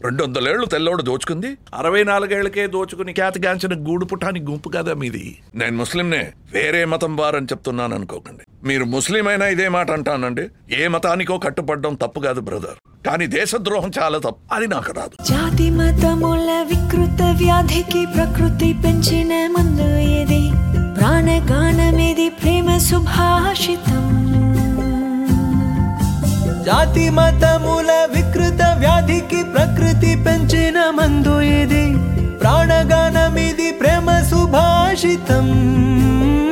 200 ఏళ్లు తెల్లోడు దోచుకుంది 64 ఏళ్లకే దోచుకుని ఖ్యాతిగాంచిన గూడు పుటాని గుంపు కదా మీది. నేను ముస్లింనే, వేరే మతం వారని చెప్తున్నాను అనుకోకండి. మీరు ముస్లిం అయినా ఇదే మాట అంటానండి. ఏ మతానికో కట్టుపడడం తప్పు కాదు బ్రదర్, కానీ దేశద్రోహం చాలా తప్పు. అది నాకు రాదు. జాతి మతముల వికృత వ్యాధికి ప్రకృతి పెంచిన మందు ఏది? ప్రాణగానమేది? ప్రేమ సుభాషితం. జాతి మతముల వికృత వ్యాధికి ప్రకృతి పెంచిన మందు ఇది. ప్రాణగానమిది ప్రేమ సుభాషితం.